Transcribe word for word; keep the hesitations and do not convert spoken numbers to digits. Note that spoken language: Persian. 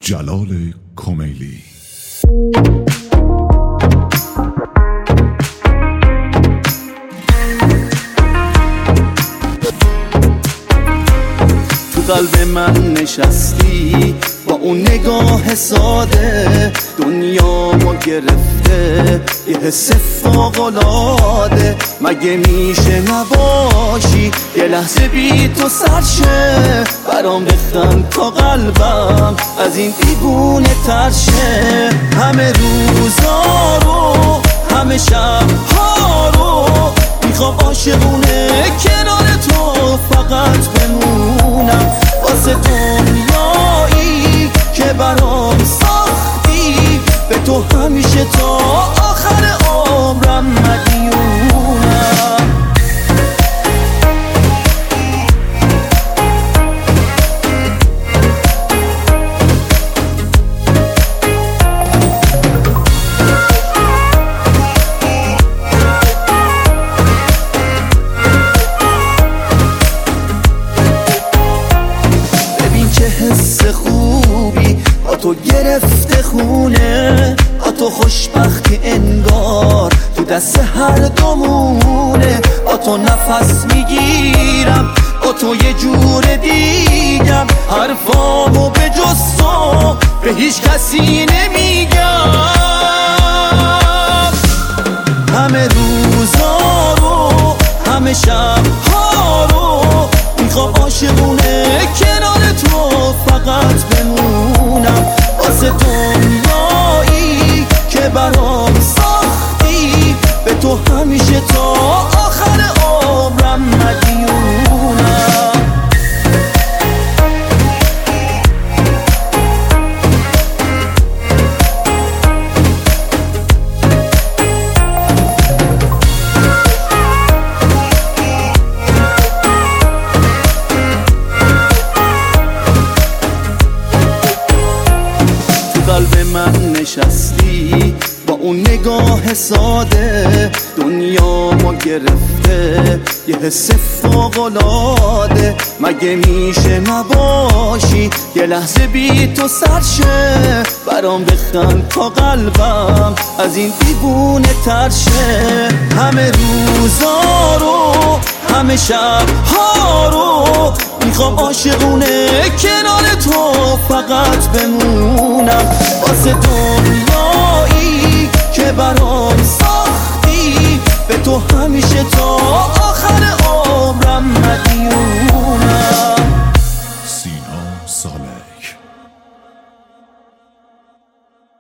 جلال کمیلی. تو قلب من نشستی با اون نگاه ساده، دنیامو گرفته یه حس فوق‌العاده. مگه میشه نباشی یه لحظه بی تو سرشه؟ برام بخند تا قلبم از این دیوونه ترشه. همه روزا رو همه شبها رو میخوام عاشقونه کنار تو فقط بمونم، واسه دنیایی که برام ساختی به تو همیشه تا آخر عمرم مدیونم. حس خوبی با تو گرفته خونه، با تو خوشبختی انگار تو دست هر دومونه. با تو نفس میگیرم، با تو یه جور دیگم، حرفامو به جز تو به هیچ کسی نمیگم. همه روزا رو همه شبها رو میخوام عاشقونه کنار تو فقط بمونم، واسه دنیایی که برام ساختی به تو همیشه تا آخر عمرم مدیونم. قلب من نشستی با اون نگاه ساده، دنیامو گرفته یه حس فوق‌العاده. مگه میشه نباشی یه لحظه بی تو سرشه؟ برام بخند تا قلبم از این دیوونه ترشه. همه روزا رو همه شبها رو میخوام عاشقونه کنار تو فقط بمونم، واسه دنیایی که برام ساختی به تو همیشه تا آخر عمرم مدیونم.